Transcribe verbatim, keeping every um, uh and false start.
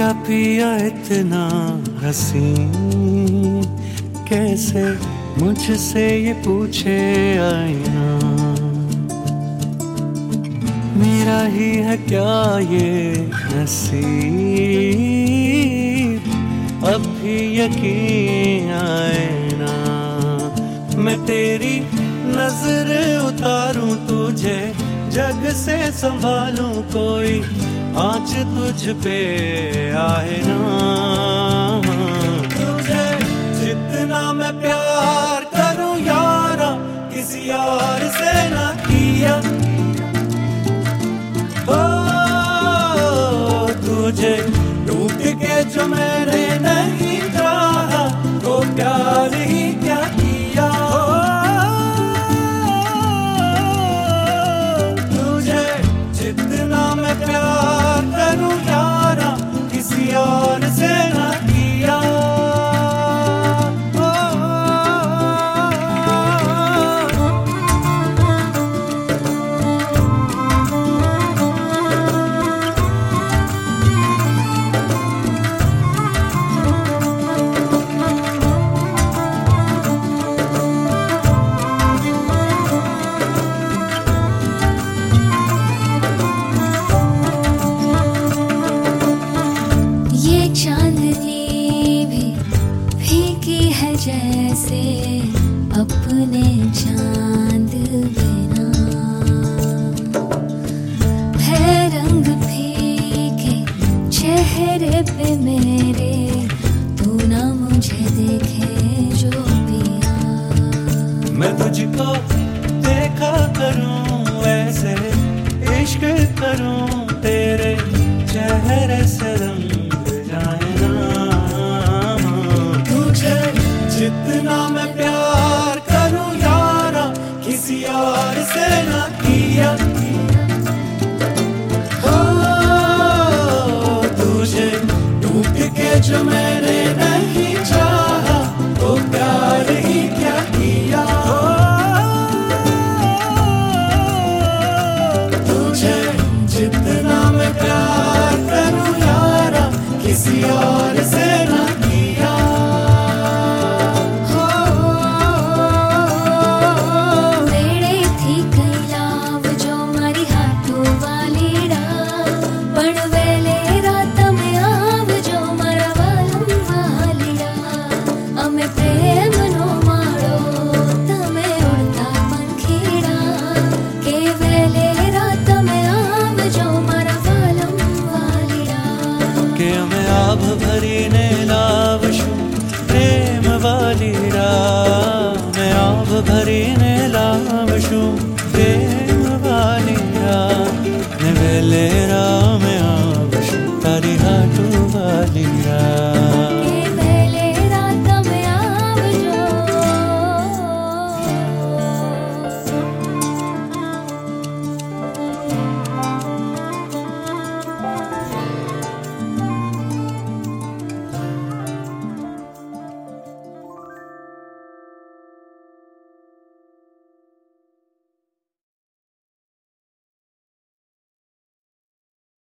मेरा पिया इतना हसीन, कैसे मुझसे ये पूछे आईना। मेरा ही है क्या ये नसीब, अब भी यकीन आए ना। मैं तेरी नजर उतारूं तुझे, जग से संभालूं कोई आँच तुझ पे आए ना। तुझे जितना मैं प्यार करूं यारा, किसी और से ना किया। ओ तुझे टूट के जो मैंने नहीं चाहा, तो प्यार ही क्या किया। तुझे जितना मैं प्यार करूं यारा, किसी और से ना किया। जैसे अपने चांद बिना है रंग फीके चेहरे पे मेरे, तू ना मुझे देखे जो पिया। मैं तुझको देखा करूं ऐसे, इश्क करूं तेरे चेहरे से रंग जाए ना। जितना मैं प्यार करूं यारा, किसी और से ना किया। ओ तुझे टूट के जो मैंने नहीं चाहा, तो प्यार ही क्या किया। तुझे जितना मैं प्यार करूं यारा, किसी और से ना किया। आभ भरीने लावशु प्रेम वालीरा, मैं आभ भरीने लावशु प्रेम वालीरा। ने वेलेरा मैं आवशु तारी हाटू वालीरा।